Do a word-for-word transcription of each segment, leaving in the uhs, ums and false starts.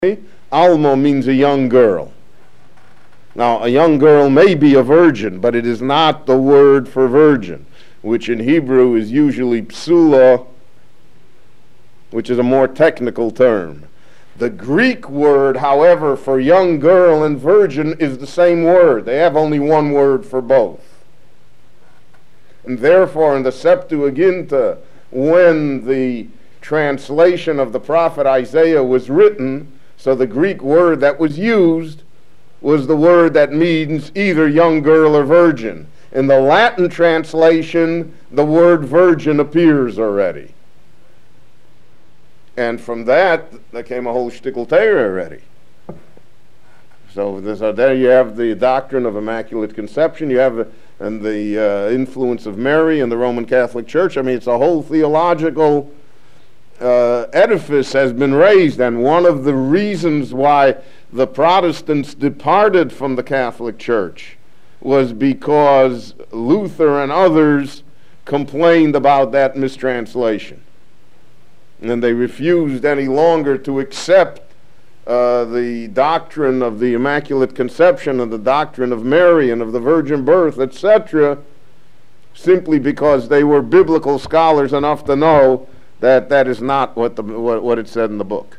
Alma means a young girl. Now, a young girl may be a virgin, but it is not the word for virgin, which in Hebrew is usually psula, which is a more technical term. The Greek word, however, for young girl and virgin is the same word. They have only one word for both. And therefore, in the Septuaginta, when the translation of the prophet Isaiah was written, so the Greek word that was used was the word that means either young girl or virgin. In the Latin translation, the word virgin appears already. And from that, there came a whole shtickle Torah already. So, so there you have the doctrine of Immaculate Conception, you have uh, and the uh, influence of Mary in the Roman Catholic Church. I mean, it's a whole theological uh, edifice has been raised, and one of the reasons why the Protestants departed from the Catholic Church was because Luther and others complained about that mistranslation. And they refused any longer to accept uh, the doctrine of the Immaculate Conception and the doctrine of Mary and of the virgin birth, et cetera, simply because they were biblical scholars enough to know that that is not what, the, what, what it said in the book.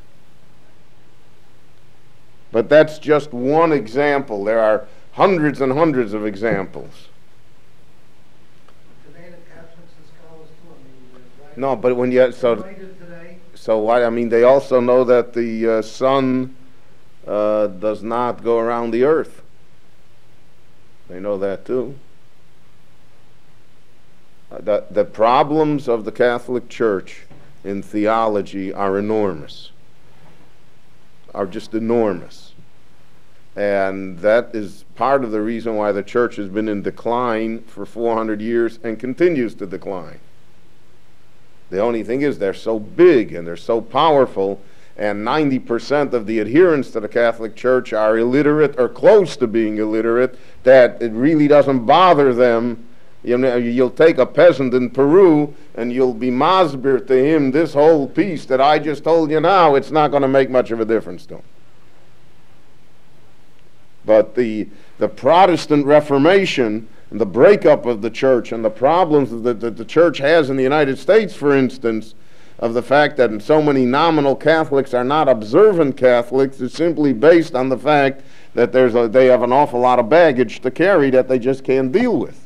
But that's just one example. There are hundreds and hundreds of examples. Today the Catholics and scholars too. I mean, right? No, but when you so Today, so why? I mean, they also know that the uh, sun uh, does not go around the earth. They know that too. Uh, the the problems of the Catholic Church in theology are enormous. Are just enormous. And that is part of the reason why the church has been in decline for four hundred years and continues to decline. The only thing is they're so big and they're so powerful, and ninety percent of the adherents to the Catholic Church are illiterate or close to being illiterate, that it really doesn't bother them. You know, you'll take a peasant in Peru and you'll be masbir to him this whole piece that I just told you now. It's not going to make much of a difference to him. But the the Protestant Reformation and the breakup of the church and the problems that the, the church has in the United States, for instance, of the fact that so many nominal Catholics are not observant Catholics, is simply based on the fact that there's a, they have an awful lot of baggage to carry that they just can't deal with.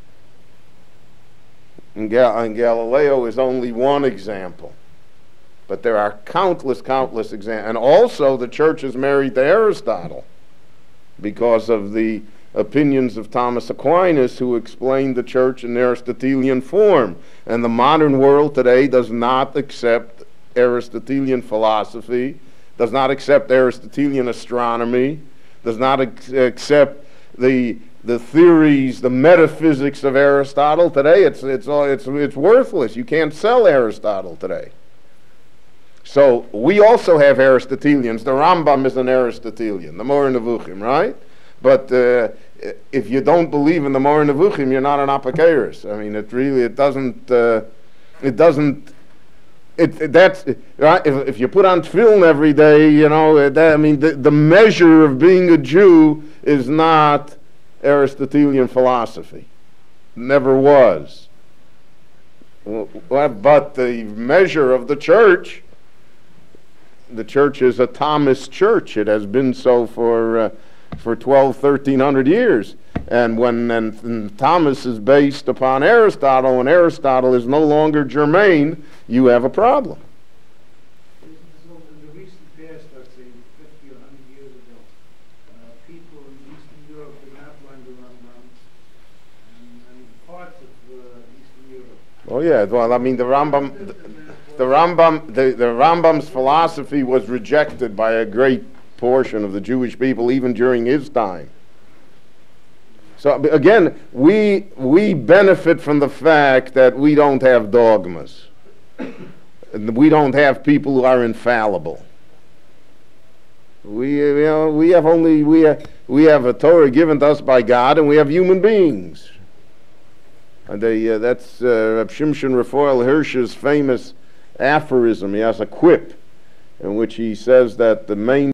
And, Gal and Galileo is only one example. But there are countless, countless examples. And also the church is married to Aristotle because of the opinions of Thomas Aquinas, who explained the church in Aristotelian form. And the modern world today does not accept Aristotelian philosophy, does not accept Aristotelian astronomy, does not ac accept the the theories, the metaphysics of Aristotle. Today it's it's it's it's worthless. You can't sell Aristotle today. So we also have Aristotelians. The Rambam is an Aristotelian, the Moreh Nevuchim, right? But uh, if you don't believe in the Moreh Nevuchim, you're not an Apokeros. I mean, it really it doesn't uh, it doesn't it, it that's right. If, if you put on tefillin every day, you know, that, I mean, the, the measure of being a Jew is not Aristotelian philosophy. Never was. But the measure of the church, the church is a Thomist church. It has been so for uh, for twelve, thirteen hundred years. And when and, and Thomas is based upon Aristotle, and Aristotle is no longer germane, you have a problem. in the recent past, let's say fifty or one hundred years ago, uh, people in Eastern Europe did not learn the Rambam, and, and parts of uh, Eastern Europe. Oh yeah, well, I mean, the Rambam, the, the Rambam, the, the Rambam's philosophy was rejected by a great portion of the Jewish people, even during his time. So again, we we benefit from the fact that we don't have dogmas. We don't have people who are infallible. We you know we have only we have, we have a Torah given to us by God, and we have human beings. And they, uh, that's uh, Reb Shimshon Raphael Hirsch's famous aphorism. He has a quip. in which he says that the main